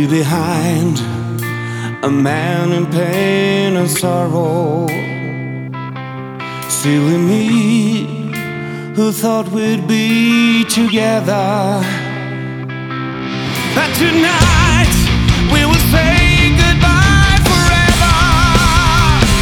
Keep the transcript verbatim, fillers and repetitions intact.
leave behind a man in pain and sorrow. Silly me, who thought we'd be together, but tonight